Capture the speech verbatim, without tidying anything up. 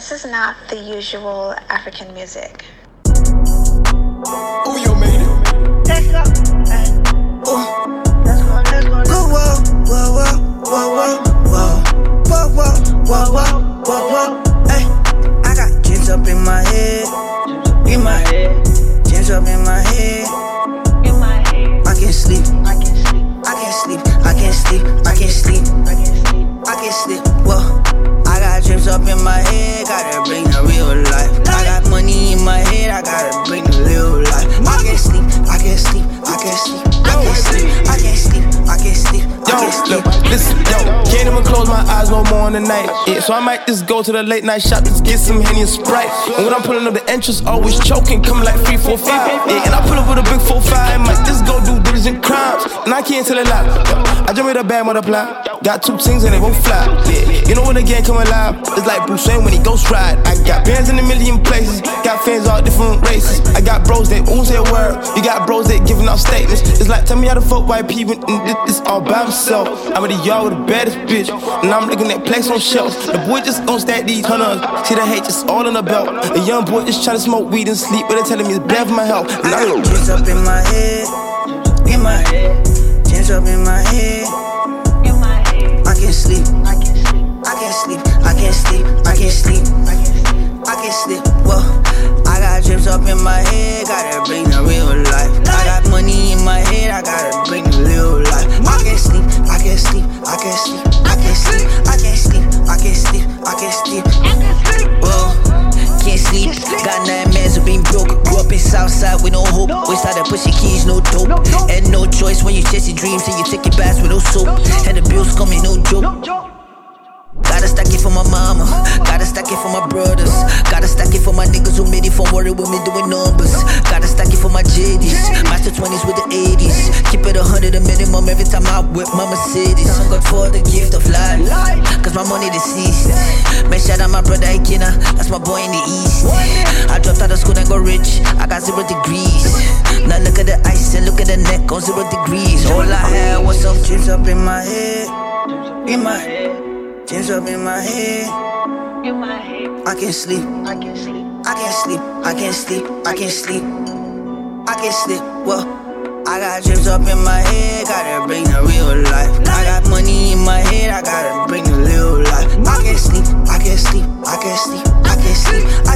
this is not the usual African music. Ooh, yo, made it. Let's go. Ooh. Let's go, let's go, let's go. Whoa, whoa, whoa, whoa, whoa, whoa, whoa, whoa, whoa, whoa, whoa. Hey, I got dreams up in my head, in my head, dreams up in my head, In my head, I can't sleep, I can sleep, I can't sleep, I can't sleep, I can't sleep, I can sleep. I can't sleep. Whoa, I got dreams up in my head, gotta bring the real life. I got money in my head, I gotta bring the real life. I can't sleep, I can't sleep, I can't sleep, I can't sleep, I can't sleep, I can't sleep. Yo, look, listen, yo, can't even close my eyes no more in the night. Yeah, so I might just go to the late night shop, just get some Henny and Sprite. And when I'm pulling up the entrance, always choking, coming like three, four, five. Yeah, and I pull up with a big four, five, might just go do diligent crimes. And I can't tell a lie. I jump with a bad multiply. Got two things and they both fly. Yeah, you know when the game come alive, it's like Bruce Wayne when he ghost ride. I got bands in a million places, got fans all different races. I got bros that won't say a word, you got bros that giving out statements. It's like, tell me how to fuck white people, and this, this all by myself. I'm with the y'all with the baddest bitch, and I'm looking at plaques on shelves. The boy just gon' stack these hunters, see the hate just all in the belt. A young boy just tryna smoke weed and sleep, but they telling me it's bad for my health. And I got dreams up in my head, in my head, dreams up in my head, In my head, I can't sleep, I can sleep, I can't sleep, I can't sleep, I can't sleep, I can sleep. I can't sleep. Whoa, I got dreams up in my head, gotta bring the real life. I got money in my head, I gotta bring the real life. I can't sleep, I can't sleep, I can't sleep, I can't sleep, I can't sleep, I can't sleep, I can't sleep. Whoa, can't sleep. Got nine mans of being broke. Grew up in Southside with no hope. We started pushing keys, no dope, and no choice when you chase your dreams and you take your baths with no soap. And the bills coming, no joke. Gotta stack it for my mama, gotta stack it for my brothers, gotta stack it for my niggas who made it from worry with me doing numbers. Gotta stack it for my J Ds, master twenties with the eighties. Keep it a hundred a minimum every time I whip my Mercedes. Thank God for the gift of life, cause my money deceased. Man, shout out my brother Ikena, that's my boy in the east. I dropped out of school and got rich, I got zero degrees. Now look at the ice and look at the neck on zero degrees. All I had was some dreams up in my head, in my head. Dreams up in my head, In my head, I can't sleep, I can sleep, I can't sleep, I can't sleep, I can't sleep, I can't sleep. Well, I got dreams up in my head, gotta bring the real life. I got money in my head, I gotta bring the real life. I can't sleep, I can't sleep, I can't sleep, I can't sleep,